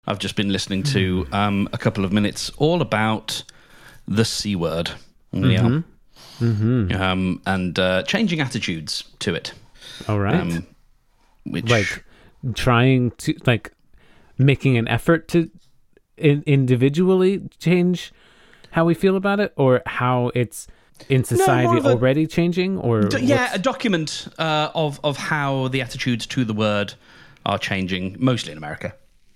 I've just been listening to a couple of minutes all about the C word. Yeah. And changing attitudes to it. All right. Which, like trying to making an effort to individually change how we feel about it, or how it's in society already changing, or a document of how the attitudes to the word are changing, mostly in America.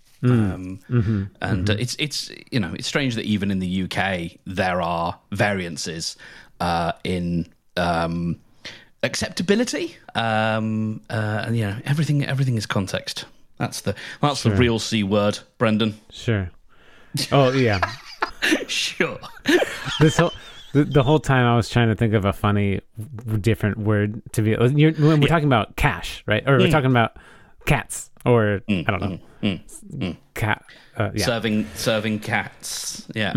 It's it's strange that even in the UK there are variances in acceptability, and everything is context. That's the real C word, Brendan. Sure. Oh yeah. Sure. The whole time I was trying to think of a funny, different word to be. When we're talking about cash, right? Or we're talking about cats, or I don't know, cat. Serving cats. Yeah.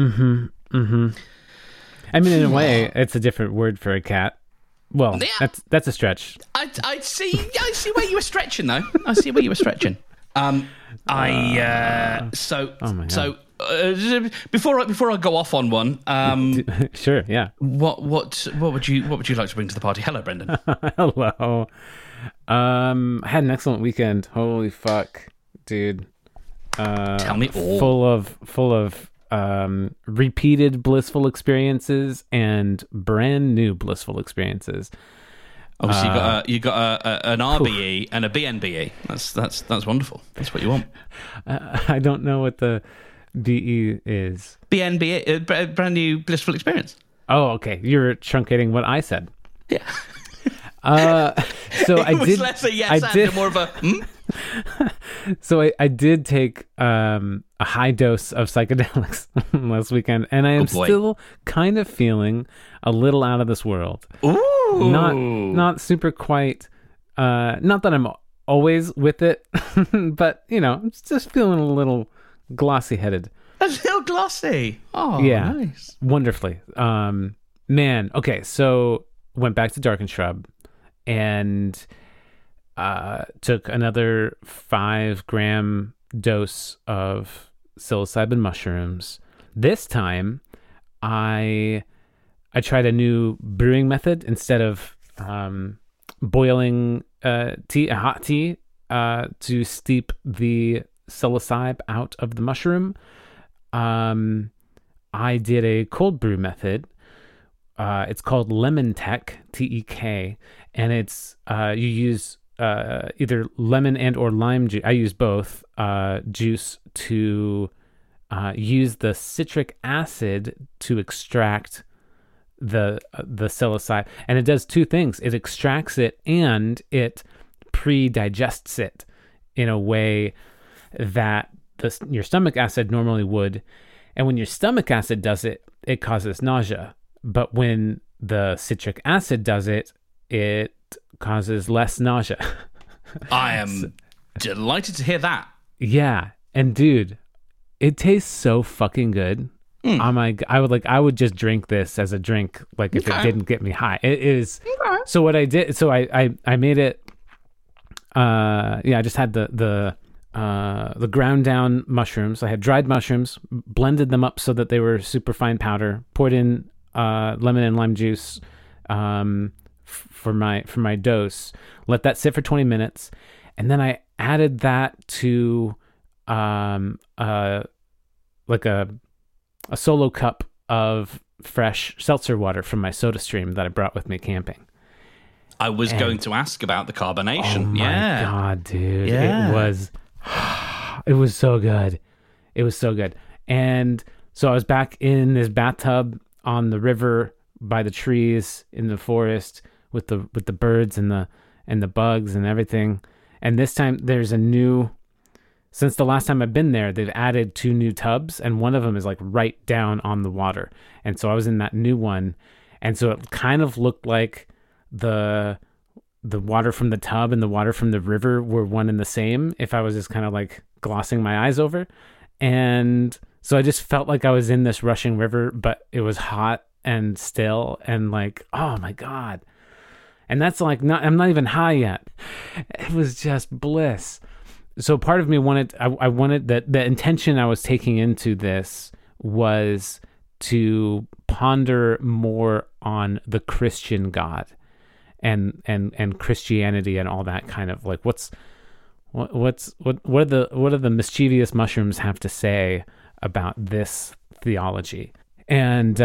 I mean, in a way, it's a different word for a cat. Well, yeah. That's a stretch. I see where you were stretching, though. I see where you were stretching. Before I go off on one, sure, yeah. What would you like to bring to the party? Hello, Brendan. Hello. I had an excellent weekend. Holy fuck, dude. Tell me all. Full of repeated blissful experiences and brand new blissful experiences. Oh, so you got an RBE and a BNBE. That's wonderful. That's what you want. I don't know what the BE is. BNBE, brand new blissful experience. Oh, okay. You're truncating what I said. Yeah. So it was less a yes and more of a So I did take a high dose of psychedelics last weekend, and I am still kind of feeling a little out of this world. Ooh. Not super quite. Not that I'm always with it, but I'm just feeling a little glossy headed. A little glossy. Oh, yeah, nice. Wonderfully. Man. Okay, so went back to Dark and Shrub, and took another 5-gram dose of psilocybin mushrooms. This time, I tried a new brewing method. Instead of boiling hot tea to steep the psilocybe out of the mushroom, I did a cold brew method. It's called Lemon Tek, TEK, and it's you use either lemon and or lime juice. I use both juice to use the citric acid to extract the psilocybe, and it does two things. It extracts it and it pre-digests it in a way that your stomach acid normally would. And when your stomach acid does it, it causes nausea. But when the citric acid does it, it causes less nausea. I am delighted to hear that. Yeah. And dude, it tastes so fucking good. I would just drink this as a drink, if it didn't get me high. It is. Okay. So what I did, so I made it. I just had the ground down mushrooms. I had dried mushrooms, blended them up so that they were super fine powder. Poured in lemon and lime juice for my dose. Let that sit for 20 minutes, and then I added that to a solo cup of fresh seltzer water from my soda stream that I brought with me camping. I was going to ask about the carbonation. Oh my God, dude. Yeah. It was so good. It was so good. And so I was back in this bathtub on the river by the trees in the forest with the birds and the bugs and everything. And this time since the last time I've been there, they've added 2 new tubs, and one of them is right down on the water. And so I was in that new one, and so it kind of looked like the water from the tub and the water from the river were one and the same if I was just kind of glossing my eyes over. And so I just felt like I was in this rushing river, but it was hot and still and oh my God. And that's I'm not even high yet. It was just bliss. so part of me wanted, I wanted that the intention I was taking into this was to ponder more on the Christian God and Christianity and all that kind of like what are the mischievous mushrooms have to say about this theology. And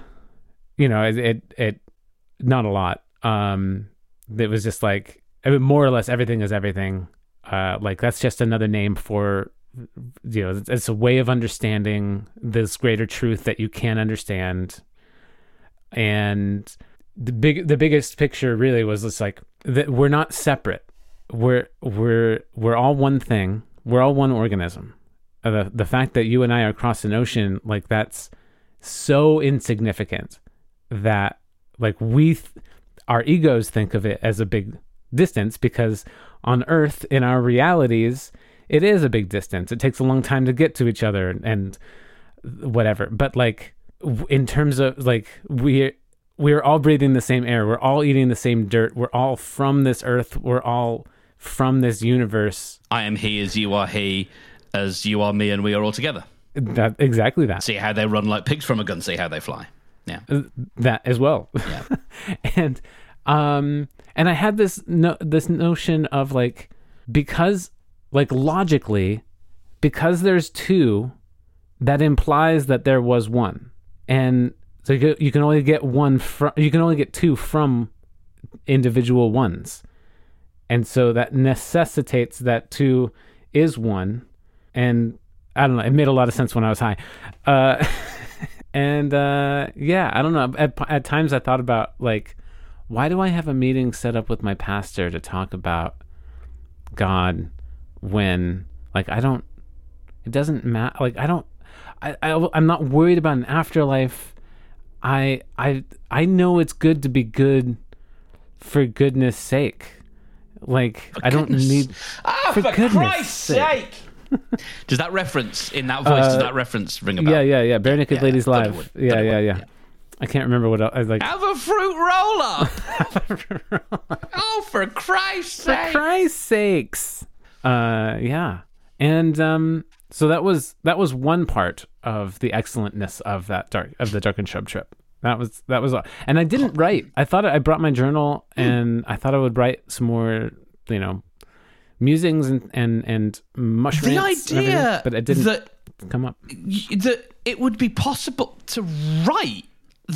it not a lot. It was just like, I mean, more or less everything is everything. Like that's just another name for, it's a way of understanding this greater truth that you can't understand. And the biggest picture really was just like that we're not separate. We're all one thing. We're all one organism. The fact that you and I are across an ocean, like that's so insignificant that like our egos think of it as a big distance, because on Earth in our realities, it is a big distance. It takes a long time to get to each other and whatever. But like in terms of like we're all breathing the same air. We're all eating the same dirt. We're all from this earth. We're all from this universe. I am he as you are he, as you are me, and we are all together. Exactly that. See how they run like pigs from a gun. See how they fly. Yeah, that as well. Yeah, and I had this notion of like, because like logically, because there's two, that implies that there was one, and so you can only get two from individual ones, and so that necessitates that two is one. And I don't know, it made a lot of sense when I was high. And I don't know. At times I thought about like, why do I have a meeting set up with my pastor to talk about God when like it doesn't matter. Like I'm not worried about an afterlife. I know it's good to be good for goodness sake. Like I don't need for Christ's sake. Does that reference in that voice? Does that reference ring a bell? Yeah. Bare Naked Ladies Live. Yeah. I can't remember what I was like. Have a fruit roll-up. Oh, for Christ's sake! For Christ's sakes! Yeah. And so that was one part of the excellentness of the Dark and Shrub trip. That was all. And I didn't write. I thought I brought my journal, and I thought I would write some more, musings and mush rants. The idea, but it didn't come up. That it would be possible to write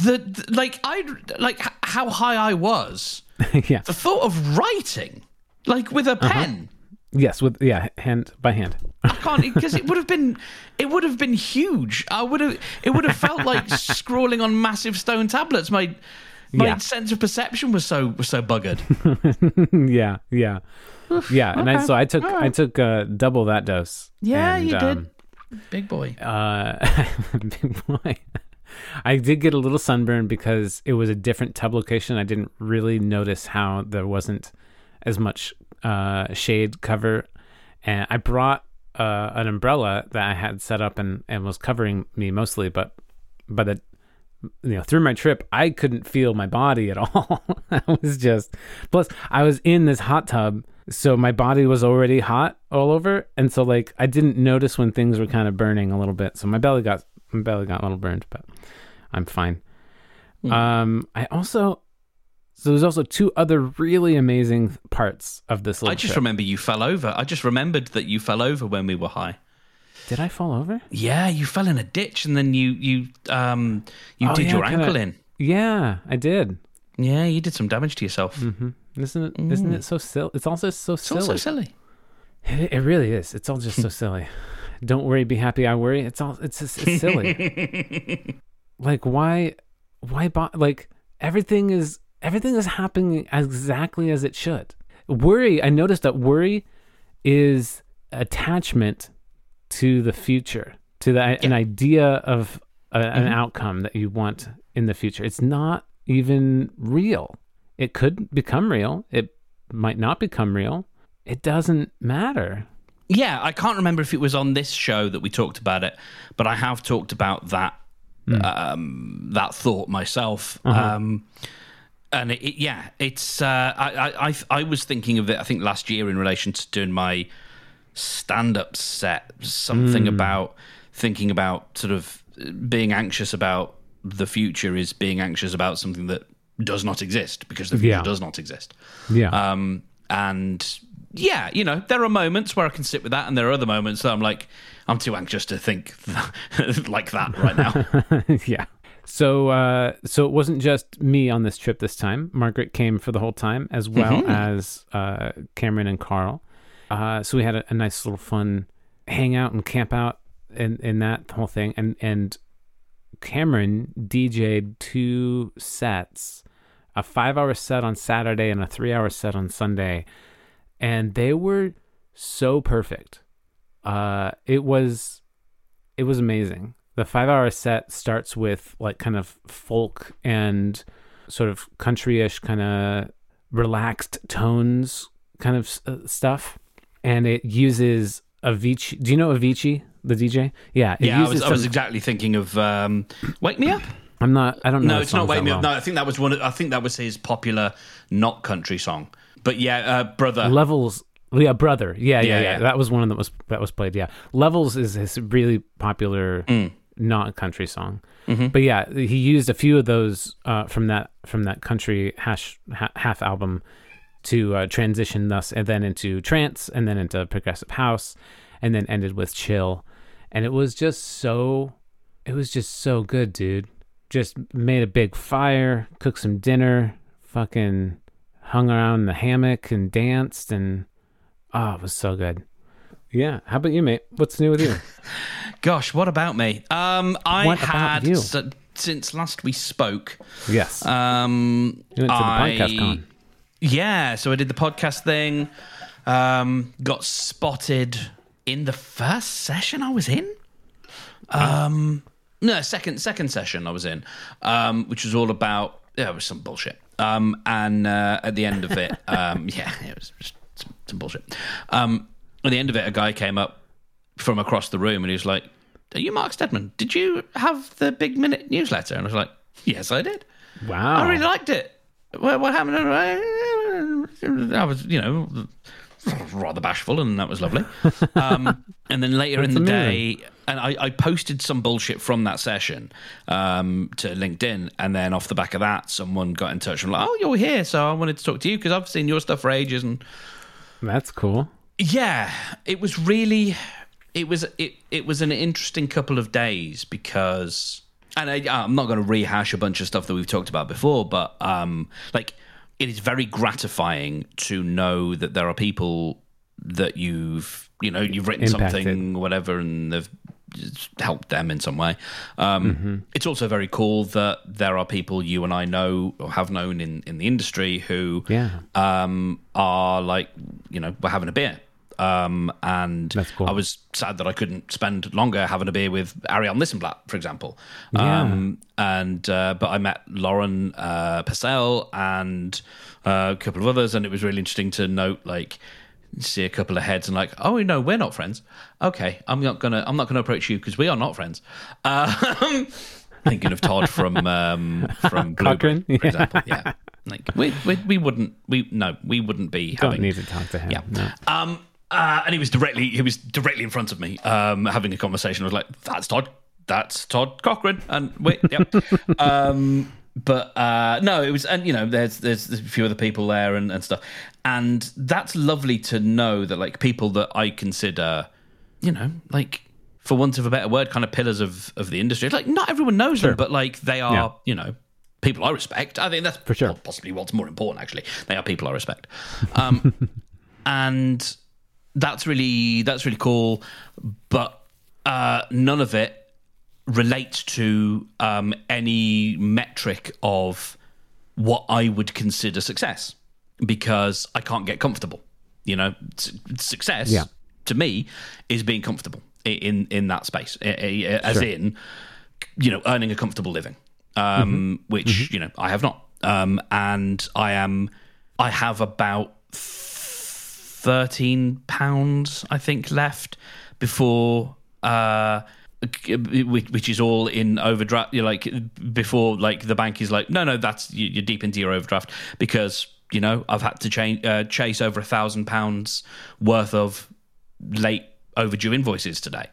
how high I was. Yeah. The thought of writing, like with a pen. Yes, hand by hand. I can't, because it would have been huge. It would have felt like scrawling on massive stone tablets. My sense of perception was so buggered. Yeah. And I took double that dose. Yeah, and, you did. Big boy. Big boy. I did get a little sunburn because it was a different tub location. I didn't really notice how there wasn't as much shade cover, and I brought an umbrella that I had set up and was covering me mostly, but through my trip I couldn't feel my body at all. Plus I was in this hot tub, so my body was already hot all over, and so like I didn't notice when things were kind of burning a little bit, so my belly got a little burned, but I'm fine. So there's also two other really amazing parts of this little trip. Remember you fell over. I just remembered that you fell over when we were high. Did I fall over? Yeah, you fell in a ditch, and then you did your ankle in. Yeah, I did. Yeah, you did some damage to yourself. Mm-hmm. Isn't it so silly? It's also so silly. It's also silly. It really is. It's all just so silly. Don't worry, be happy. I worry. It's silly. Like why? Like everything is happening exactly as it should. Worry. I noticed that worry is attachment to the future, to an idea of an outcome that you want in the future. It's not even real. It could become real. It might not become real. It doesn't matter. Yeah, I can't remember if it was on this show that we talked about it, but I have talked about that that thought myself. And I was thinking of it, I think last year in relation to doing my stand-up set, something about thinking about sort of being anxious about the future is being anxious about something that does not exist because the future does not exist. Yeah. And yeah, you know, there are moments where I can sit with that, and there are other moments that I'm like, I'm too anxious to think like that right now. Yeah. So it wasn't just me on this trip this time. Margaret came for the whole time, as well as Cameron and Carl. So we had a nice little fun hangout and camp out in that whole thing. And Cameron DJ'd 2 sets, a 5-hour set on Saturday and a 3-hour set on Sunday. And they were so perfect. It was amazing. The 5-hour set starts with like kind of folk and sort of country-ish, kind of relaxed tones kind of stuff. And it uses Avicii. Do you know Avicii, the DJ? Yeah. I was exactly thinking of Wake Me Up. I don't know. No, it's not Wake Me Up. No, I think that was I think that was his popular not country song. But yeah, Brother. Levels. Yeah, Brother. Yeah. That was one that was played. Yeah, Levels is his really popular not country song. But yeah, he used a few of those from that country half album to transition thus and then into trance and then into progressive house and then ended with chill. And it was just so good, dude. Just made a big fire, cooked some dinner, fucking hung around in the hammock and danced, and it was so good. Yeah. How about you, mate? What's new with you? Gosh, what about me? Since last we spoke. Yes. You went to the podcast con. Yeah, so I did the podcast thing. Got spotted in the first session I was in. No, second session I was in, which was all about it was some bullshit. And at the end of it, it was just some bullshit. At the end of it, a guy came up from across the room and he was like, "Are you Mark Steadman? Did you have the Big Minute newsletter?" And I was like, "Yes, I did. Wow, I really liked it. What happened?" I was, rather bashful, and that was lovely. And then later in the day, and I posted some bullshit from that session to LinkedIn, and then off the back of that, someone got in touch and like, "Oh, you're here, so I wanted to talk to you because I've seen your stuff for ages." And that's cool. Yeah, it was really, it was an interesting couple of days because, and I'm not going to rehash a bunch of stuff that we've talked about before, but it is very gratifying to know that there are people that you've written impacted something, whatever, and they've helped them in some way. It's also very cool that there are people you and I know or have known in the industry who are like, we're having a beer. And that's cool. I was sad that I couldn't spend longer having a beer with Ariel Nissenblatt, for example. But I met Lauren Purcell and a couple of others, and it was really interesting to note, see a couple of heads and oh no, we're not friends. Okay, I'm not gonna approach you because we are not friends. Thinking of Todd from Cochrane, for example. Yeah, we wouldn't be. Don't need to talk to him. Yeah. No. And he was directly in front of me, having a conversation. I was like, "That's Todd Cochrane," and wait, yep. But no, it was, and there's a few other people there and stuff, and that's lovely to know that people that I consider, for want of a better word, kind of pillars of the industry. Not everyone knows them, but they are, people I respect. I think that's for sure possibly what's more important. Actually, they are people I respect, and that's really cool. But none of it relates to any metric of what I would consider success, because I can't get comfortable. Success to me is being comfortable in that space, as in earning a comfortable living, which I have not, and I have about £13 I think left before which is all in overdraft. Before the bank is no, that's you're deep into your overdraft, because I've had to chase over £1,000 worth of late overdue invoices today.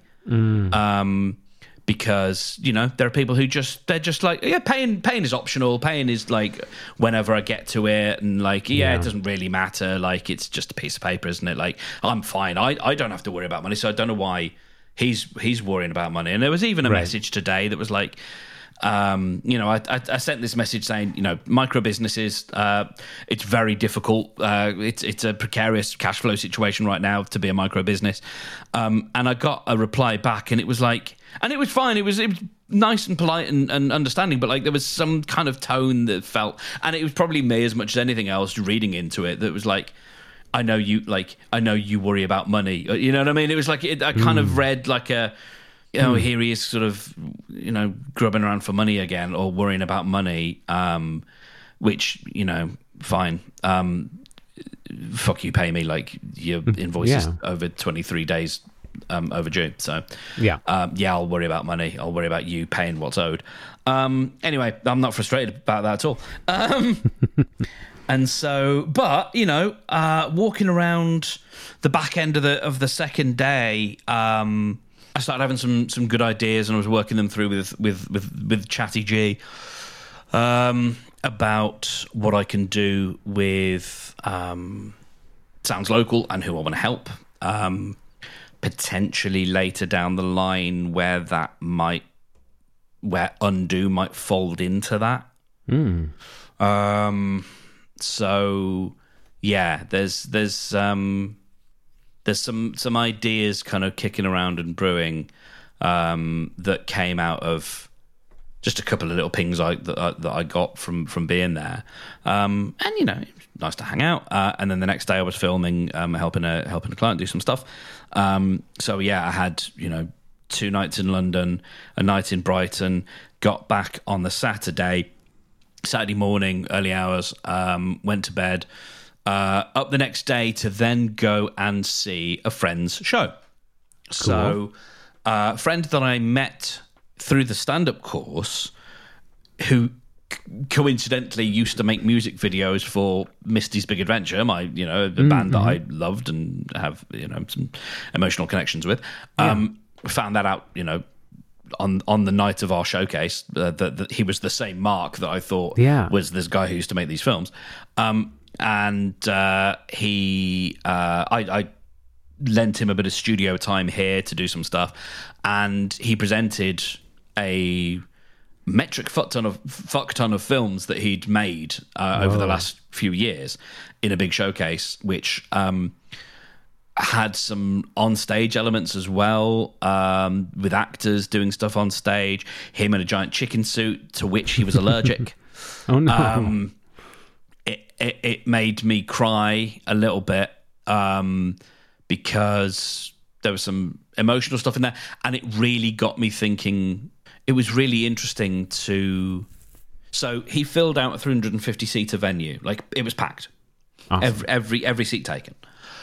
Because, you know, there are people who they're just like, yeah, paying is optional. Paying is like whenever I get to it, and like, it doesn't really matter. Like, it's just a piece of paper, isn't it? Like, I'm fine. I don't have to worry about money, so I don't know why he's worrying about money. And there was even a message today that was like, you know, I sent this message saying, you know, micro businesses, it's very difficult. It's a precarious cash flow situation right now to be a micro business. And I got a reply back, and it was like, and it was fine. It was nice and polite and understanding, but like there was some kind of tone that felt, and it was probably me as much as anything else reading into it, that was like, I know you worry about money. You know what I mean? It was like, I kind of read like a, you know, here he is sort of, you know, grubbing around for money again, or worrying about money, which, you know, fine. Fuck you, pay me. Like, your invoice is over 23 days overdue. So, I'll worry about money. I'll worry about you paying what's owed. Anyway, I'm not frustrated about that at all. And so, but, you know, walking around the back end of the second day, I started having some good ideas, and I was working them through with Chatty G about what I can do with Sounds Local and who I want to help. Potentially later down the line, where Undo might fold into that. So yeah, there's some ideas kind of kicking around and brewing that came out of just a couple of little pings that I got from being there, and you know, it was nice to hang out. And then the next day I was filming, helping a client do some stuff. So yeah, I had, you know, 2 nights in London, a night in Brighton. Got back on the Saturday morning, early hours. Went to bed. Up the next day to then go and see a friend's show. Cool. So, a friend that I met through the stand-up course, who coincidentally used to make music videos for Misty's Big Adventure, a band that I loved and have, you know, some emotional connections with. Found that out, you know, on the night of our showcase, that he was the same Mark that I thought was this guy who used to make these films. And I lent him a bit of studio time here to do some stuff, and he presented a metric fuck ton of films that he'd made over the last few years in a big showcase, which had some on-stage elements as well, with actors doing stuff on stage, him in a giant chicken suit to which he was allergic. Oh no. It made me cry a little bit, because there was some emotional stuff in there, and it really got me thinking. It was really interesting so he filled out a 350-seater venue. Like, it was packed. Awesome. Every seat taken.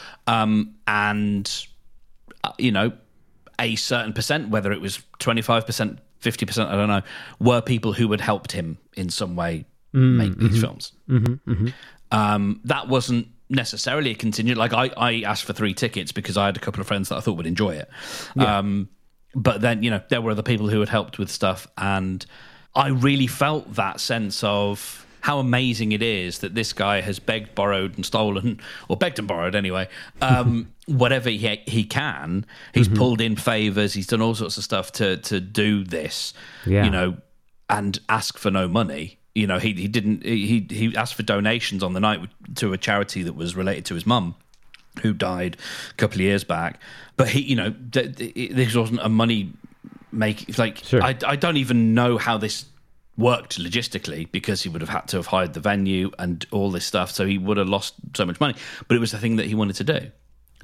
And, you know, a certain percent, whether it was 25%, 50%, I don't know, were people who had helped him in some way make these films. That wasn't necessarily a contingent. Like, I asked for 3 tickets because I had a couple of friends that I thought would enjoy it. But then, you know, there were other people who had helped with stuff, and I really felt that sense of how amazing it is that this guy has begged, borrowed, and stolen, or begged and borrowed anyway, whatever he can. He's pulled in favors. He's done all sorts of stuff to do this, you know, and ask for no money. You know, he asked for donations on the night to a charity that was related to his mum, who died a couple of years back. But he, you know, this wasn't a money make. Like, sure. I don't even know how this worked logistically, because he would have had to have hired the venue and all this stuff, so he would have lost so much money. But it was the thing that he wanted to do,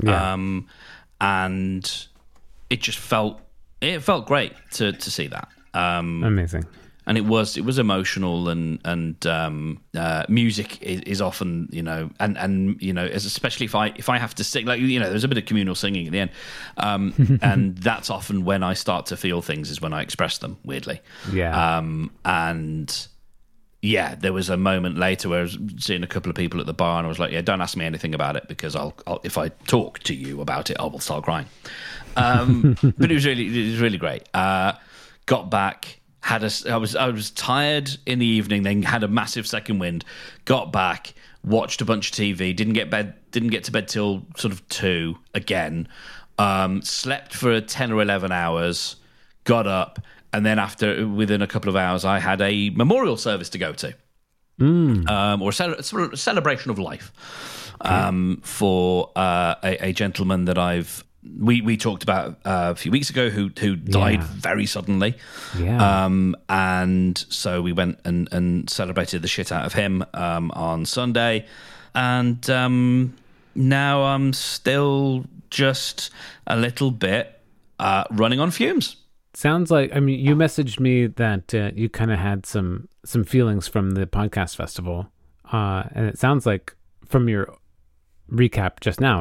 and it just felt great to see that. Amazing. And it was emotional, and music is often, you know, and you know, especially if I have to sing, like, you know, there's a bit of communal singing at the end, and that's often when I start to feel things, is when I express them, weirdly. And yeah, there was a moment later where I was seeing a couple of people at the bar, and I was like, yeah, don't ask me anything about it, because I'll if I talk to you about it, I will start crying. But it was really great. Got back, I was tired in the evening, then had a massive second wind. Got back, watched a bunch of TV, didn't get to bed till sort of 2 again. Slept for 10 or 11 hours, got up, and then within a couple of hours, I had a memorial service to go to, or a celebration of life, for a gentleman that we talked about a few weeks ago who died very suddenly. Yeah. And so we went and celebrated the shit out of him on Sunday, and now I'm still just a little bit running on fumes. Sounds like, I mean, you messaged me that you kind of had some feelings from the podcast festival, and it sounds like from your recap just now,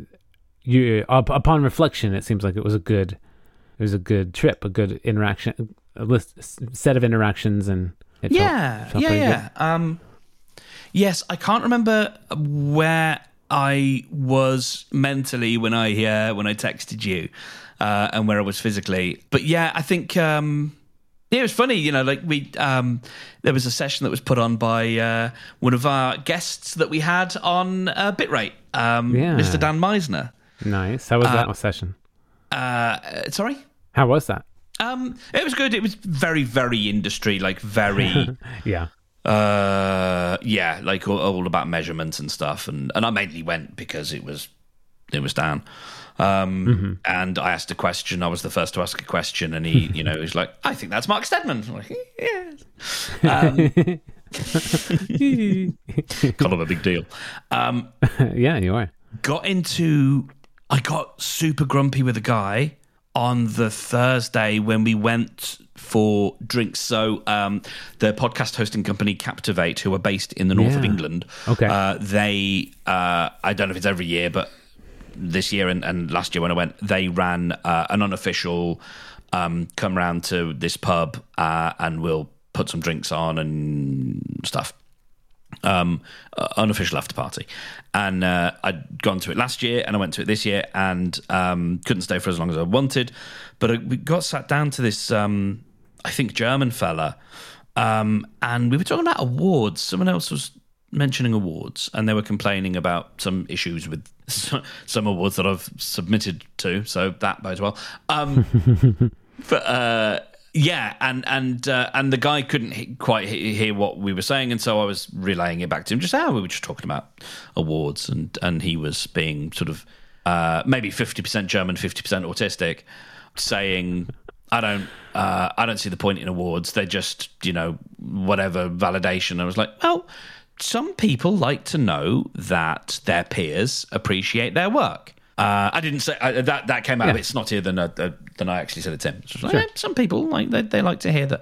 upon reflection, it seems like it was a good trip, a good interaction, set of interactions, and it felt pretty good. Yes, I can't remember where I was mentally when I texted you, and where I was physically. But yeah, I think it was funny. Like there was a session that was put on by one of our guests that we had on Bitrate, Mr. Dan Meisner. Nice. How was that session? Sorry? How was that? It was good. It was very, very industry, like very... Yeah. Like all about measurements and stuff. And I mainly went because it was Dan. And I asked a question. I was the first to ask a question, and he, he was like, I think that's Mark Steadman. I'm like, yes. Kind of a big deal. Yeah, you are. I got super grumpy with a guy on the Thursday when we went for drinks. So the podcast hosting company Captivate, who are based in the north of England, they, I don't know if it's every year, but this year and last year when I went, they ran an unofficial come round to this pub and we'll put some drinks on and stuff. Unofficial after party, and I'd gone to it last year and I went to it this year, and couldn't stay for as long as I wanted, but we got sat down to this I think German fella, and we were talking about awards. Someone else was mentioning awards, and they were complaining about some issues with some awards that I've submitted to, so that bodes well. But yeah, and the guy couldn't quite hear what we were saying, and so I was relaying it back to him. We were just talking about awards, and he was being sort of maybe 50% German, 50% autistic, saying, I don't see the point in awards. They're just, whatever validation. I was like, well, some people like to know that their peers appreciate their work. I didn't say that came out a bit snottier than I actually said it to him. So some people they like to hear that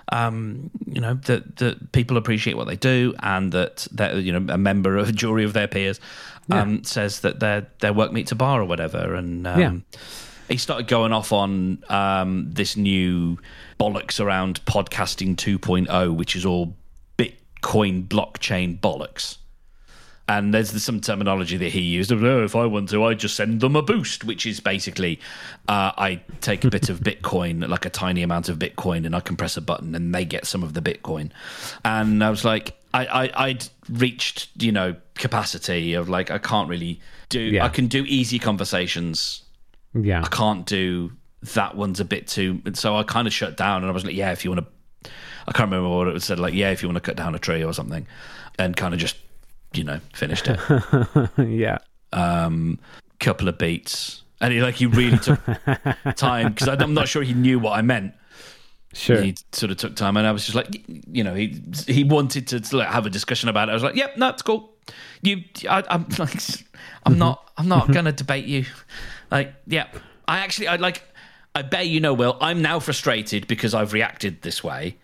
that people appreciate what they do, and that a member of a jury of their peers says that their work meets a bar or whatever. And he started going off on this new bollocks around podcasting 2.0, which is all Bitcoin blockchain bollocks. And there's some terminology that he used. If I want to, I just send them a boost, which is basically I take a bit of Bitcoin, like a tiny amount of Bitcoin, and I can press a button and they get some of the Bitcoin. And I was like, I'd reached, capacity of like, I can't really do, I can do easy conversations. Yeah. I can't do that one's a bit too, so I kind of shut down, and I was like, if you want to, I can't remember what it said, like, if you want to cut down a tree or something, and kind of just, finished it. Yeah. Couple of beats. And he really took time, because I'm not sure he knew what I meant. Sure. He sort of took time, and I was just like, he wanted to have a discussion about it. I was like, no, it's cool. I'm like, I'm not going to debate you. Like, I bet Will, I'm now frustrated because I've reacted this way.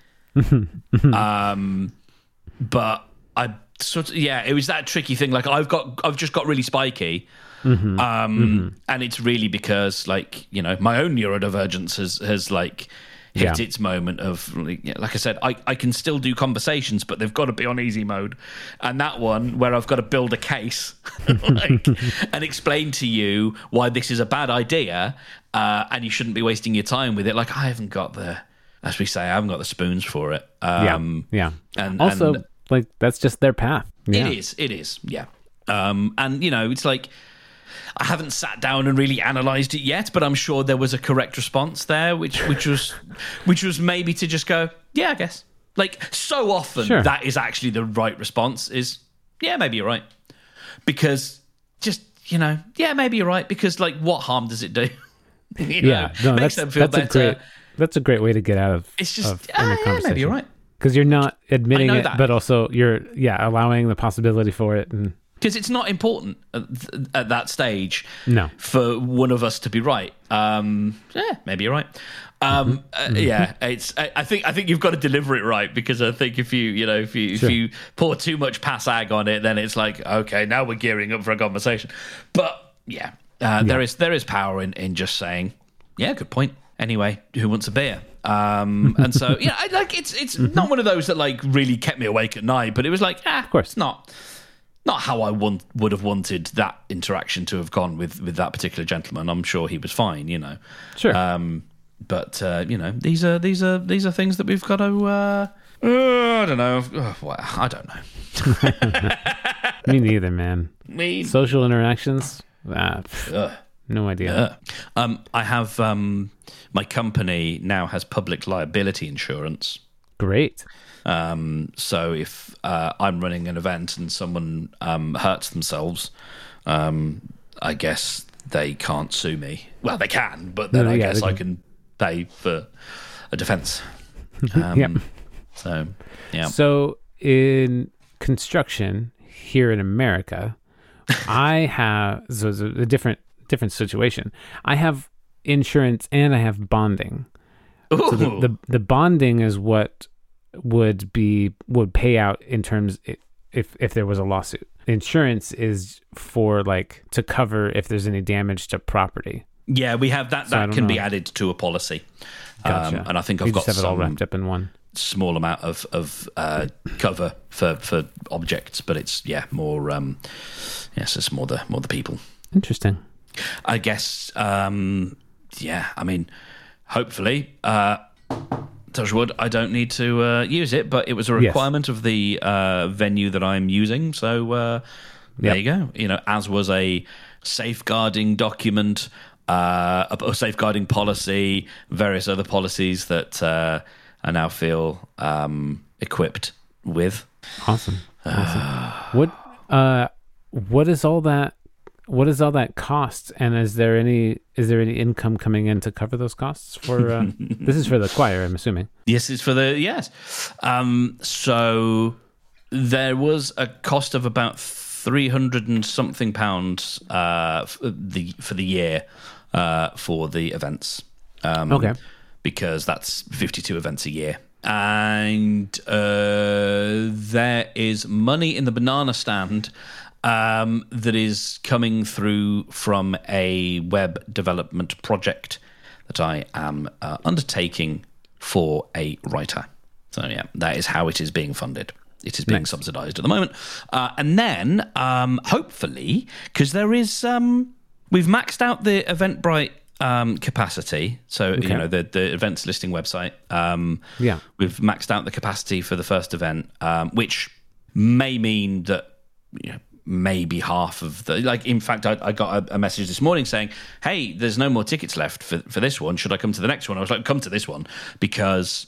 But I it was that tricky thing. Like I've just got really spiky, and it's really because my own neurodivergence has hit its moment of, like I said, I can still do conversations, but they've got to be on easy mode. And that one where I've got to build a case and explain to you why this is a bad idea and you shouldn't be wasting your time with it. Like, I haven't got as we say, I haven't got the spoons for it. And also, like, that's just their path. Yeah. It is. Yeah. And, it's like, I haven't sat down and really analysed it yet, but I'm sure there was a correct response there, which was maybe to just go, yeah, I guess. Like, so often that is actually the right response is, yeah, maybe you're right. Because just, yeah, maybe you're right. Because, like, what harm does it do? Makes them feel better. That's a great way to get out of it's just, conversation. Maybe you're right. Because you're not admitting it, but also you're, allowing the possibility for it. And because it's not important at that stage for one of us to be right. Maybe you're right. It's. I think you've got to deliver it right, because I think if you pour too much pass ag on it, then it's like, okay, now we're gearing up for a conversation. But there is power in just saying, yeah, good point. Anyway, who wants a beer? And so it's not one of those that like really kept me awake at night, but it was like, of course, not how I would have wanted that interaction to have gone with that particular gentleman. I'm sure he was fine, Sure. But these are things that we've got to. I don't know. I don't know. Me neither, man. Social interactions. No idea. I have my company now has public liability insurance. Great. So if I'm running an event and someone hurts themselves, I guess they can't sue me. Well, they can, but then I guess I can pay for a defense. So, yeah. So in construction here in America, I have a different situation. I have insurance and I have bonding. So the bonding is what would pay out in terms if there was a lawsuit. Insurance is for like to cover if there's any damage to property. Yeah, we have that. That can be added to a policy. Gotcha. And I think I've got have it all wrapped up in one small amount of cover for objects, but it's more it's more the people. Interesting. I guess I mean, hopefully touch wood, I don't need to use it, but it was a requirement of the venue that I'm using, so there you go. As was a safeguarding document, a safeguarding policy, various other policies that I now feel equipped with. Awesome. What is all that? What does all that cost? And is there any income coming in to cover those costs for? This is for the choir, I'm assuming. Yes, it's for so there was a cost of about £300 and something for the year for the events. Okay. Because that's 52 events a year. And there is money in the banana stand that is coming through from a web development project that I am undertaking for a writer. So, that is how it is being funded. It is being subsidised at the moment. And then, hopefully, because there is... we've maxed out the Eventbrite capacity. So, the events listing website. We've maxed out the capacity for the first event, which may mean that... maybe half of the in fact I got a message this morning saying, hey, there's no more tickets left for this one, should I come to the next one? I was like, come to this one, because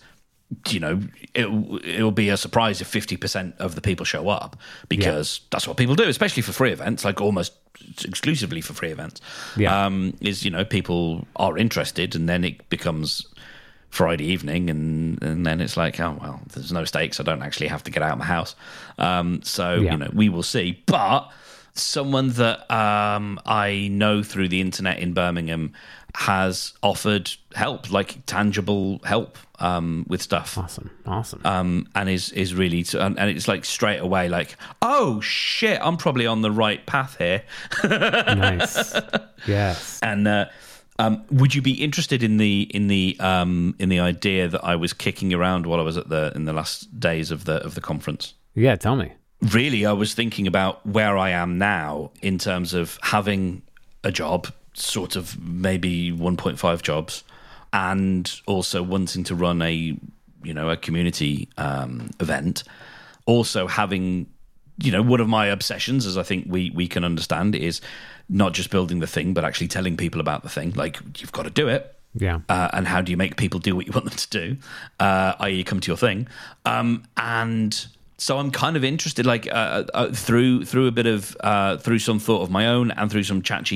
it'll be a surprise if 50% of the people show up, because that's what people do, especially for free events, like almost exclusively for free events. Is people are interested, and then it becomes Friday evening, and then it's like, oh well, there's no stakes, I don't actually have to get out of my house. We will see. But someone that I know through the internet in Birmingham has offered help, like tangible help with stuff. Awesome. And is really and it's like straight away like, oh shit, I'm probably on the right path here. Nice. Yes. And Would you be interested in the idea that I was kicking around while I was in the last days of the conference? Yeah, tell me. Really, I was thinking about where I am now in terms of having a job, sort of maybe 1.5 jobs, and also wanting to run a community event. Also having, one of my obsessions, as I think we can understand, is not just building the thing, but actually telling people about the thing. Like, you've got to do it. Yeah. And how do you make people do what you want them to do, i.e. come to your thing? And so I'm kind of interested, like through a bit of through some thought of my own and through some chatting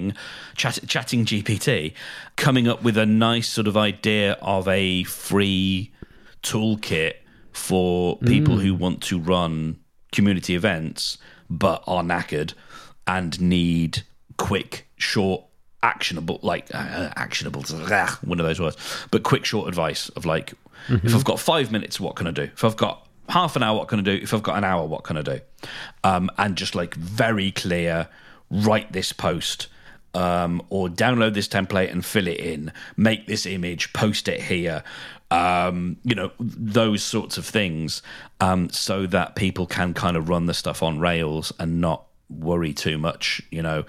GPT, coming up with a nice sort of idea of a free toolkit for people who want to run community events but are knackered and need quick, short, actionable, actionable, one of those words, but quick, short advice of like, if I've got 5 minutes, what can I do? If I've got half an hour, what can I do? If I've got an hour, what can I do? And just like very clear, write this post, or download this template and fill it in, make this image, post it here, those sorts of things, so that people can kind of run the stuff on rails and not worry too much, and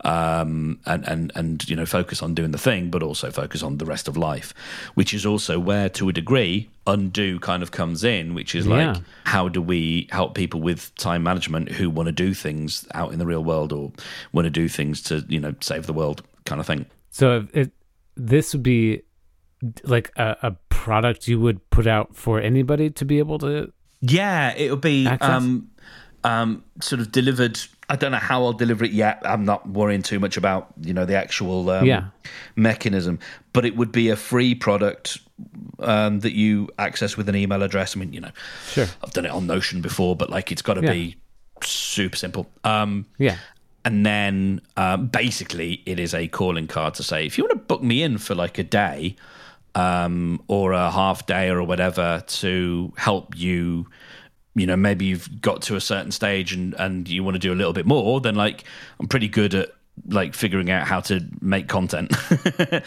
focus on doing the thing, but also focus on the rest of life, which is also where, to a degree, Undo kind of comes in, which is like, how do we help people with time management who want to do things out in the real world or want to do things to, save the world kind of thing. So this would be like a product you would put out for anybody to be able to it would be sort of delivered. I don't know how I'll deliver it yet. I'm not worrying too much about, the actual mechanism, but it would be a free product that you access with an email address. I mean, sure, I've done it on Notion before, but like it's got to be super simple. And then basically it is a calling card to say, if you want to book me in for like a day or a half day or whatever to help you, maybe you've got to a certain stage and you want to do a little bit more, then like I'm pretty good at like figuring out how to make content, and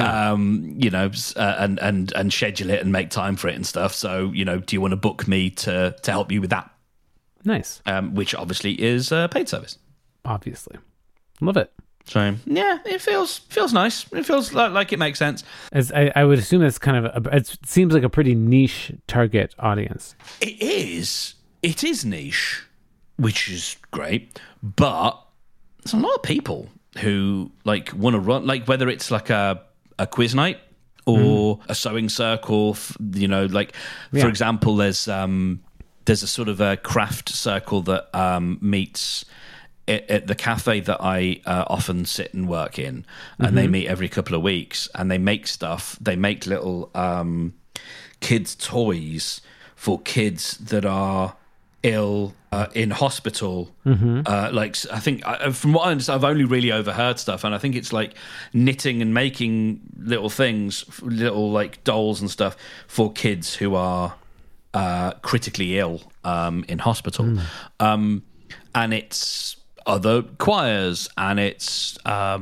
schedule it and make time for it and stuff. So, do you want to book me to help you with that? Nice. Which obviously is a paid service. Obviously. Love it. So yeah, it feels nice. It feels like it makes sense. As I would assume it's kind of it seems like a pretty niche target audience. It is niche, which is great, but there's a lot of people who like want to run, like whether it's like a quiz night or a sewing circle, for example, there's a sort of a craft circle that meets at the cafe that I often sit and work in, and they meet every couple of weeks, and they make stuff. They make little kids' toys for kids that are ill in hospital. Like, I think, from what I understand, I've only really overheard stuff, and I think it's like knitting and making little things, little like dolls and stuff for kids who are critically ill in hospital. And it's other choirs, and it's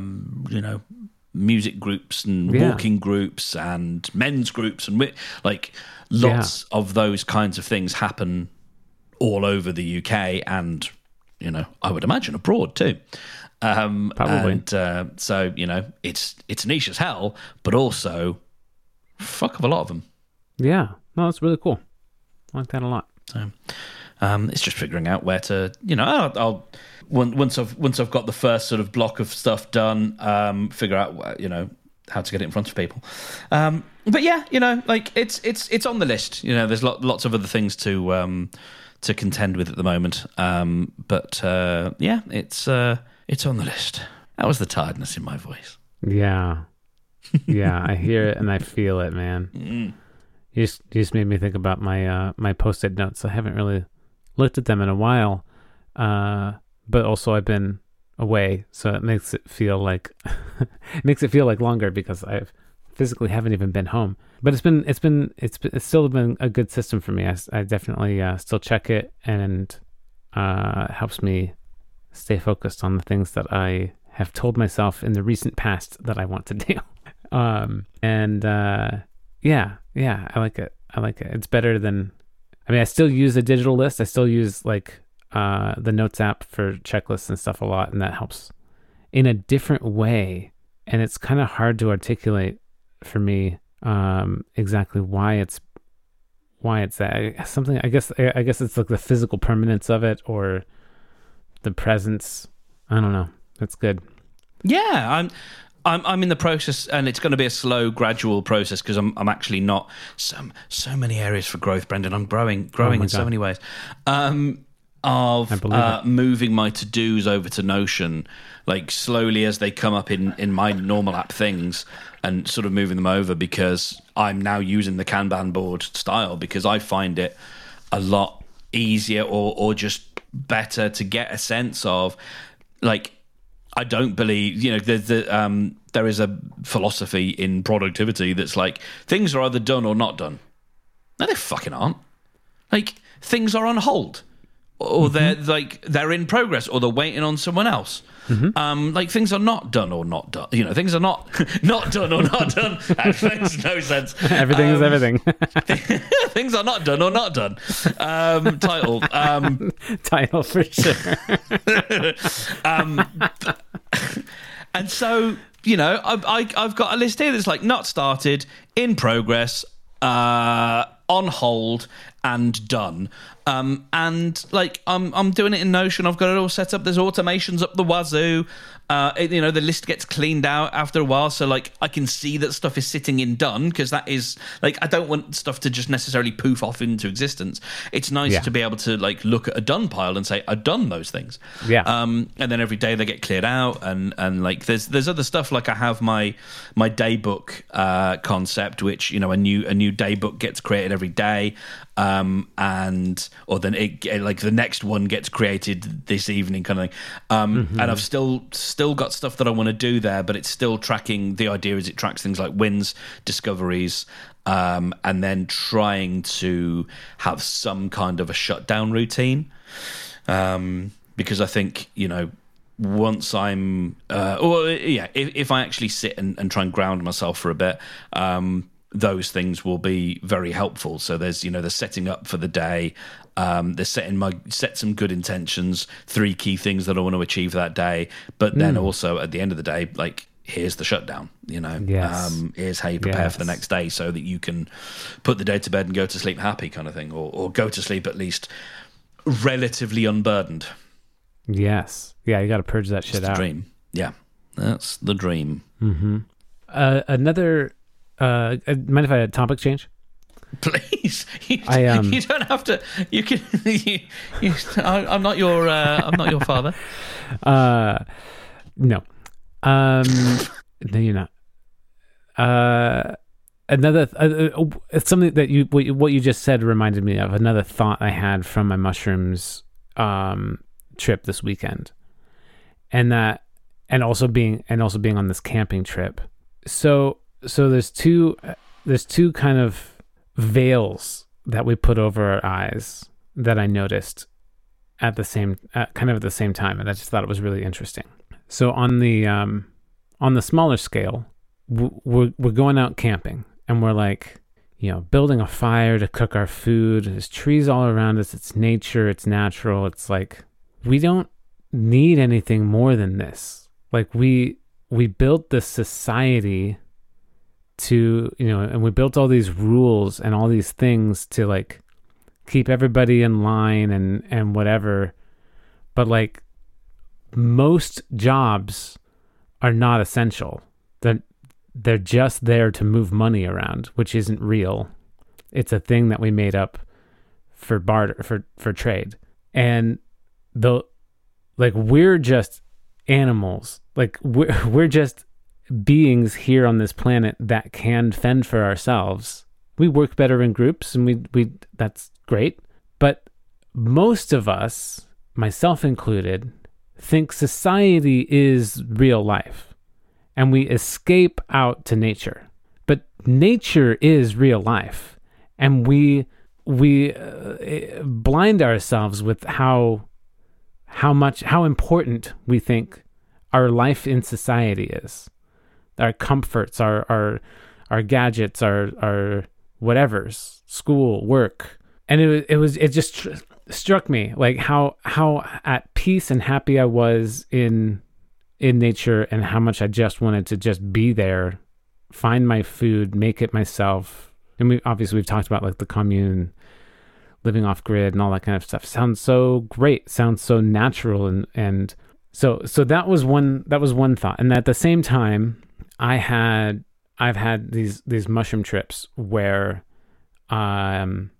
music groups and walking groups and men's groups, and like lots of those kinds of things happen all over the UK, and I would imagine abroad too. Probably. And so it's niche as hell, but also fuck of a lot of them. Yeah, no, that's really cool. I like that a lot. So it's just figuring out where to, I'll once I've got the first sort of block of stuff done, figure out how to get it in front of people. But yeah, like it's on the list. There's lots of other things to contend with at the moment. But yeah, it's on the list. That was the tiredness in my voice. Yeah, I hear it and I feel it, man. You just made me think about my my Post-it notes. I haven't really looked at them in a while, but also I've been away, so it makes it feel like longer because I physically haven't even been home. But it's still been a good system for me. I definitely still check it, and helps me stay focused on the things that I have told myself in the recent past that I want to do. Yeah, I like it. It's better than, I mean, I still use a digital list. I still use like the Notes app for checklists and stuff a lot, and that helps in a different way. And it's kind of hard to articulate for me exactly why it's that. Something, I guess it's like the physical permanence of it, or the presence. I don't know. That's good. Yeah, I'm in the process, and it's going to be a slow, gradual process because I'm actually not so many areas for growth, Brendan. I'm growing in so many ways. Of moving my to-dos over to Notion, like slowly as they come up in my normal app things, and sort of moving them over, because I'm now using the Kanban board style, because I find it a lot easier or just better to get a sense of, like, I don't believe, there is a philosophy in productivity that's like, things are either done or not done. No, they fucking aren't. Like, things are on hold, or they're in progress, or they're waiting on someone else. Like, things are not done or not done. Things are not done or not done. That makes no sense. Everything is everything. Things are not done or not done. Title. Title for sure. And so, I've got a list here that's like not started, in progress, on hold, and done. And like I'm doing it in Notion. I've got it all set up. There's automations up the wazoo. The list gets cleaned out after a while, so like I can see that stuff is sitting in done, because that is like, I don't want stuff to just necessarily poof off into existence. It's nice to be able to like look at a done pile and say, I've done those things. And then every day they get cleared out, and like there's other stuff, like I have my day book concept, which a new day book gets created every day. Or then like the next one gets created this evening, kind of thing. And I've still got stuff that I want to do there, but it's still tracking. The idea is it tracks things like wins, discoveries, and then trying to have some kind of a shutdown routine. Because I think, once I'm, if I actually sit and try and ground myself for a bit, those things will be very helpful. So there's, the setting up for the day, there's set some good intentions, 3 key things that I want to achieve that day. But then also at the end of the day, like, here's the shutdown, here's how you prepare for the next day, so that you can put the day to bed and go to sleep happy, kind of thing, or go to sleep at least relatively unburdened. Yes. Yeah, you got to purge that shit out. That's the dream. Yeah, that's the dream. Another... mind if I had topic change? Please. You don't have to. You can. I'm not your father. No. No, you're not. Another something that what you just said reminded me of another thought I had from my mushrooms trip this weekend, and also being on this camping trip. So there's two kind of veils that we put over our eyes that I noticed at the same time, and I just thought it was really interesting. So on the smaller scale, we're going out camping, and we're like, building a fire to cook our food. There's trees all around us. It's nature. It's natural. It's like, we don't need anything more than this. Like, we built this society to, and we built all these rules and all these things to like keep everybody in line and whatever. But like, most jobs are not essential. They're just there to move money around, which isn't real. It's a thing that we made up for barter, for trade. And we're just animals. Like, we're just beings here on this planet that can fend for ourselves. We work better in groups, and we that's great. But most of us, myself included, think society is real life, and we escape out to nature. But nature is real life, and we blind ourselves with how important we think our life in society is, our comforts, our gadgets, our whatever's, school, work. And it just struck me like how at peace and happy I was in nature, and how much I just wanted to just be there, find my food, make it myself. And we've talked about like the commune, living off grid and all that kind of stuff. Sounds so great, sounds so natural. And so that was one thought. And at the same time, I've had these mushroom trips where, and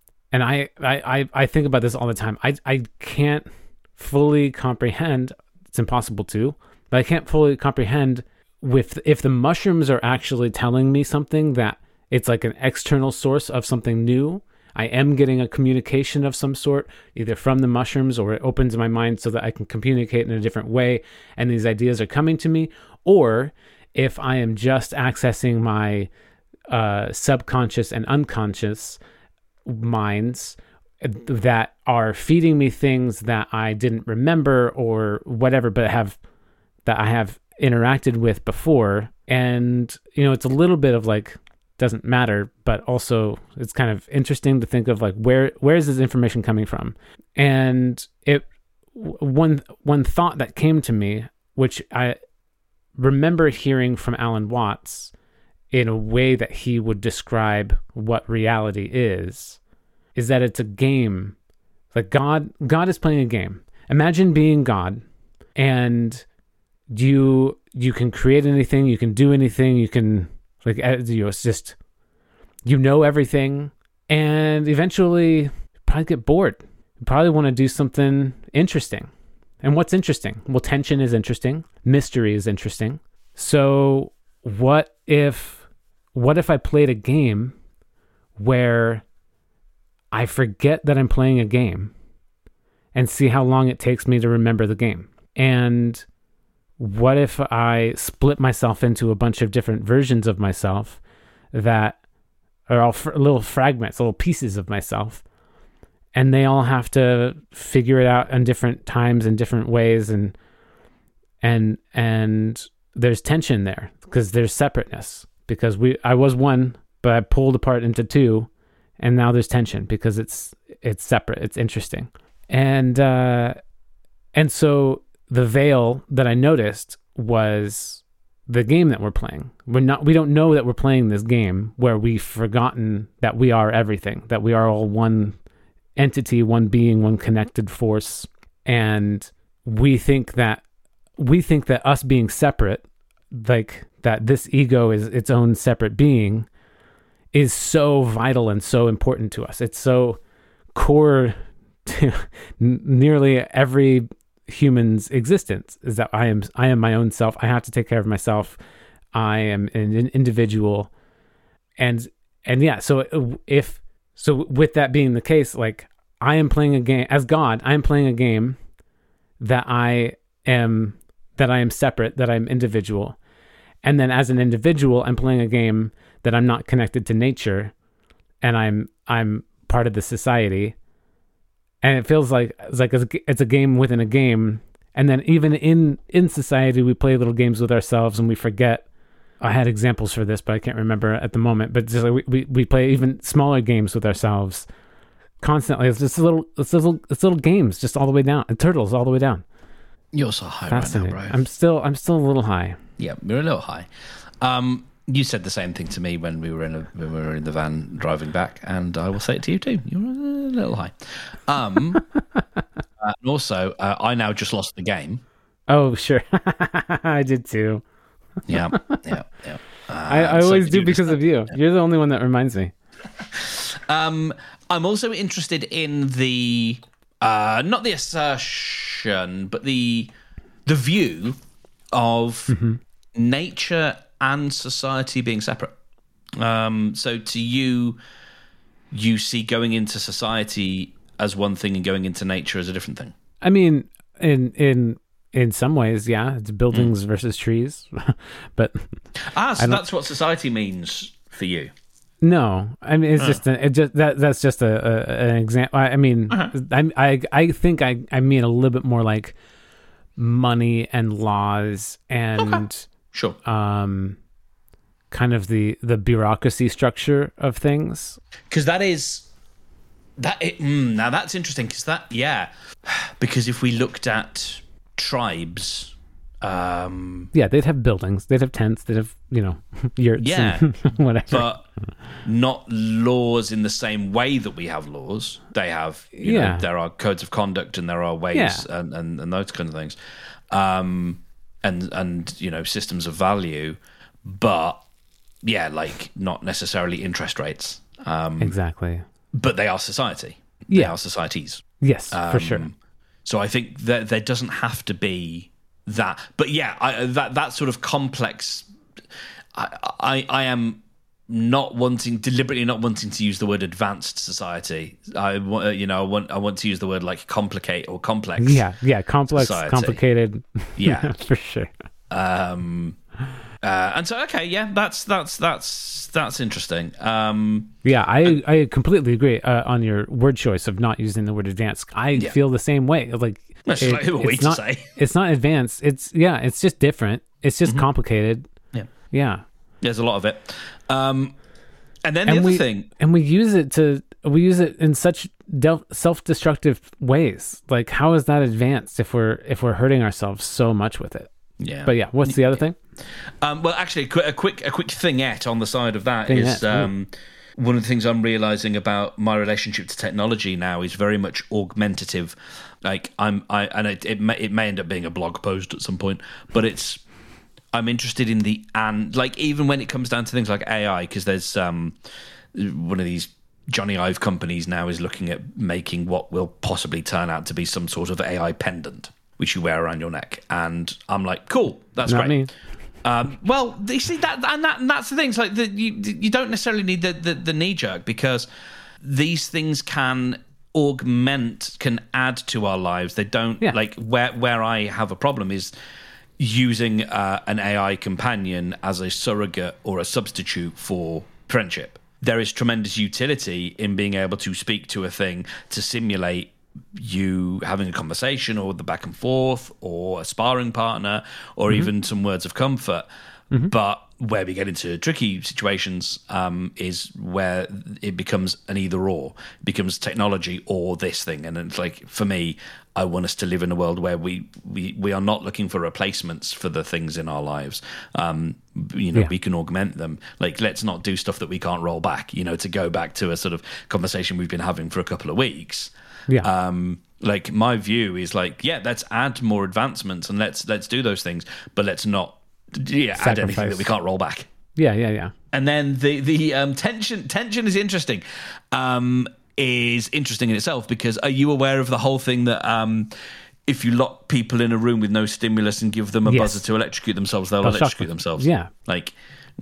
I think about this all the time. I can't fully comprehend, it's impossible to, but I can't fully comprehend if the mushrooms are actually telling me something, that it's like an external source of something new. I am getting a communication of some sort, either from the mushrooms, or it opens my mind so that I can communicate in a different way, and these ideas are coming to me. Or if I am just accessing my subconscious and unconscious minds that are feeding me things that I didn't remember or whatever, but I have interacted with before. And, it's a little bit of like, doesn't matter, but also it's kind of interesting to think of like, where is this information coming from? And one thought that came to me, which I remember hearing from Alan Watts in a way that he would describe what reality is that it's a game. Like God is playing a game. Imagine being God, and you can create anything, you can do anything, you can it's just, everything, and eventually you probably get bored. You probably want to do something interesting. And what's interesting? Well, tension is interesting. Mystery is interesting. So what if I played a game where I forget that I'm playing a game and see how long it takes me to remember the game? And what if I split myself into a bunch of different versions of myself that are all little fragments, little pieces of myself, and they all have to figure it out in different times and different ways, and there's tension there because there's separateness, because I was one, but I pulled apart into two, and now there's tension because it's separate, it's interesting. And so the veil that I noticed was the game that we're playing. We don't know that we're playing this game where we've forgotten that we are everything, that we are all one entity, one being, one connected force. And we think that us being separate, like that this ego is its own separate being, is so vital and so important to us. It's so core to nearly every human's existence, is that I am my own self. I have to take care of myself. I am an individual. And yeah, so with that being the case, like I am playing a game as God, I am playing a game that I am separate, that I'm individual. And then as an individual, I'm playing a game that I'm not connected to nature, and I'm part of the society. And it feels like it's a game within a game. And then even in society, we play little games with ourselves and we forget. I had examples for this, but I can't remember at the moment. But just like we play even smaller games with ourselves constantly. It's just little games just all the way down, and turtles all the way down. You're so high right now, bro. I'm still a little high. Yeah, you're a little high. You said the same thing to me when we were in the van driving back, and I will say it to you too. You're a little high. And also, I now just lost the game. Oh, sure. I did too. Yeah. I always do because of you. Yeah. You're the only one that reminds me. I'm also interested in the not the assertion, but the view of nature and society being separate. So to you see going into society as one thing and going into nature as a different thing. I mean, in some ways, yeah, it's buildings versus trees, but so that's what society means for you. No, I mean that's just an example. I mean, I think I mean a little bit more like money and laws and Sure. kind of the bureaucracy structure of things. Because now that's interesting. Because if we looked at tribes, they'd have buildings, they'd have tents, they'd have yurts, and whatever, but not laws in the same way that we have laws. They have there are codes of conduct and there are ways and those kind of things, and systems of value, but like not necessarily interest rates. Exactly. But they are society. They are societies. Yes, for sure. So I think that there doesn't have to be that. But that sort of complex. I am deliberately not wanting to use the word advanced society. I want to use the word like complicate or complex. Yeah, complex, society. Complicated. Yeah, for sure. And so, that's interesting. I completely agree on your word choice of not using the word advanced. I feel the same way. Like, it's not advanced. It's just different. It's just complicated. Yeah. There's a lot of it. And then the other thing, and we use it in such self-destructive ways. Like, how is that advanced if we're hurting ourselves so much with it? Yeah. But what's the other thing? Well, actually, a quick thingette on the side of that is one of the things I'm realizing about my relationship to technology now is very much augmentative. Like it may end up being a blog post at some point, but I'm interested in even when it comes down to things like AI, because there's one of these Johnny Ive companies now is looking at making what will possibly turn out to be some sort of AI pendant, which you wear around your neck. And I'm like, cool, that's not great. Me. Well, you see that, and that's the thing. It's like you don't necessarily need the knee jerk, because these things can add to our lives. They don't like where I have a problem is using an AI companion as a surrogate or a substitute for friendship. There is tremendous utility in being able to speak to a thing to simulate you having a conversation or the back and forth or a sparring partner or even some words of comfort. But where we get into tricky situations is where it becomes an either or. It becomes technology or this thing. And it's like, for me, I want us to live in a world where we are not looking for replacements for the things in our lives. We can augment them. Like, let's not do stuff that we can't roll back, to go back to a sort of conversation we've been having for a couple of weeks. Like, my view is like, let's add more advancements and let's do those things, but let's not add anything that we can't roll back. Yeah. And then the tension is interesting. Is interesting in itself, because are you aware of the whole thing that if you lock people in a room with no stimulus and give them a buzzer to electrocute themselves, they'll electrocute themselves? Yeah. Like,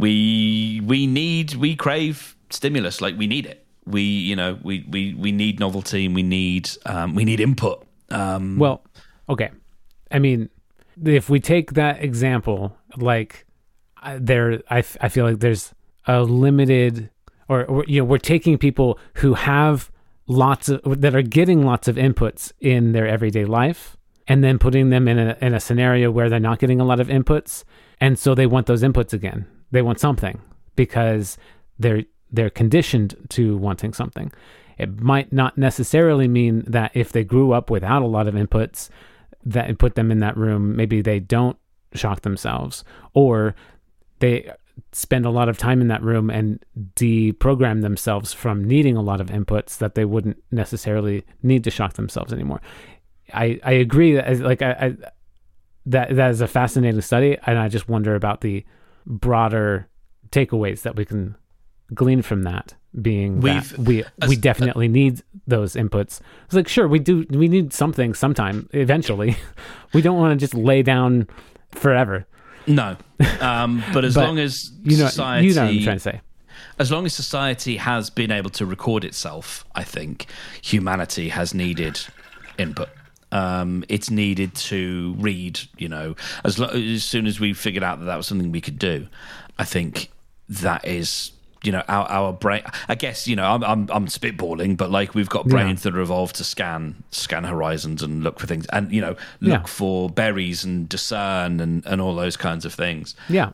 we crave stimulus. Like, we need it. We need novelty, and we need input. Well, okay. I mean, if we take that example, like I feel like there's a limited, or we're taking people who have that are getting lots of inputs in their everyday life, and then putting them in a scenario where they're not getting a lot of inputs, and so they want those inputs again. They want something because they're conditioned to wanting something. It might not necessarily mean that if they grew up without a lot of inputs that put them in that room, maybe they don't shock themselves, or they spend a lot of time in that room and deprogram themselves from needing a lot of inputs that they wouldn't necessarily need to shock themselves anymore. I agree that that is a fascinating study, and I just wonder about the broader takeaways that we can glean from that, being we definitely need those inputs. It's like, sure, we need something sometime eventually. We don't want to just lay down forever. No, but as long as society, you know what I'm trying to say. As long as society has been able to record itself, I think humanity has needed input. It's needed to read. As soon as we figured out that was something we could do, I think that is our brain. I guess I'm spitballing, but like we've got brains that are evolved to scan horizons and look for things, and look for berries and discern and all those kinds of things. Yeah.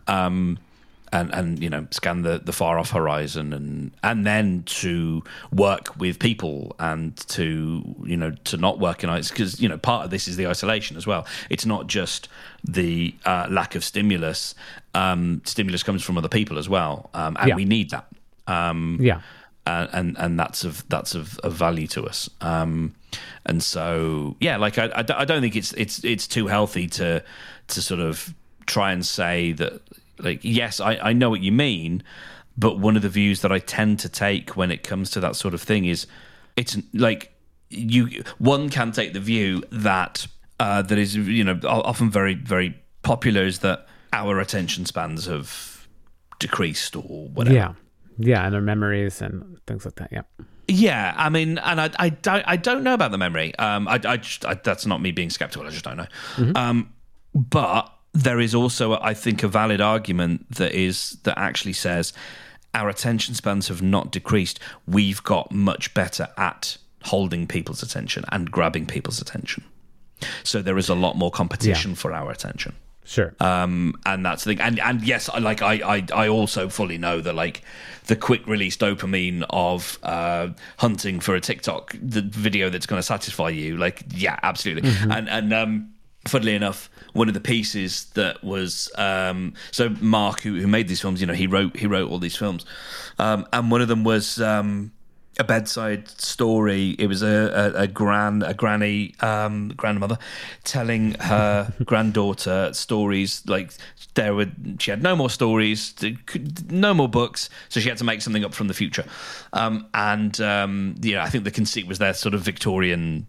And scan the far off horizon and then to work with people and to to not work in isolation, because part of this is the isolation as well. It's not just the lack of stimulus. Stimulus comes from other people as well, and we need that. And that's of value to us. And so like I don't think it's too healthy to sort of try and say that. Like, yes, I know what you mean, but one of the views that I tend to take when it comes to that sort of thing is it's like one can take the view that that is often very, very popular, is that our attention spans have decreased or whatever. And our memories and things like that. Yeah, I mean, and I don't know about the memory. I that's not me being skeptical. I just don't know. Mm-hmm. But there is also, I think, a valid argument that actually says our attention spans have not decreased. We've got much better at holding people's attention and grabbing people's attention. So there is a lot more competition for our attention. Sure. And that's the thing. And yes, I also fully know that like the quick release dopamine of hunting for a TikTok the video that's going to satisfy you. Like, yeah, absolutely. Mm-hmm. And funnily enough, one of the pieces that was so Mark, who made these films, he wrote all these films, and one of them was a bedside story. It was a granny grandmother telling her granddaughter stories. Like she had no more stories, no more books, so she had to make something up from the future. I think the conceit was their sort of Victorian,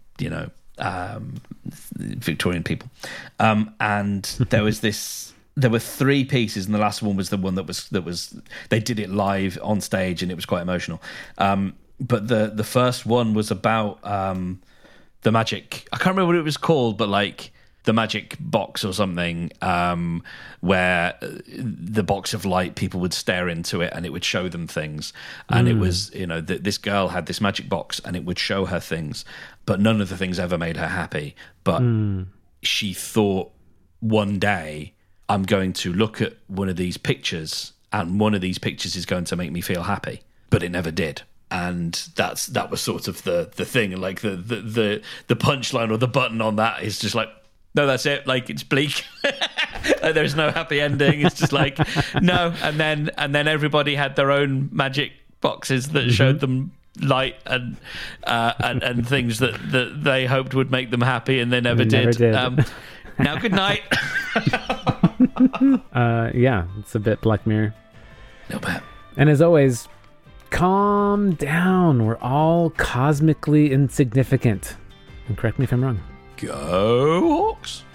Victorian people, and there were three pieces, and the last one was the one that was they did it live on stage, and it was quite emotional. But the first one was about the magic. I can't remember what it was called, but like the magic box or something, where the box of light, people would stare into it and it would show them things. And it was, this girl had this magic box and it would show her things, but none of the things ever made her happy. But she thought one day, I'm going to look at one of these pictures and one of these pictures is going to make me feel happy. But it never did. And that was sort of the thing. Like the punchline or the button on that is just like, no, that's it. Like, it's bleak. There's no happy ending. It's just like, no. And then everybody had their own magic boxes that showed them light and things that they hoped would make them happy, and they never did. Now, good night. It's a bit Black Mirror. No bad. And as always, calm down. We're all cosmically insignificant. And correct me if I'm wrong. Go Hawks!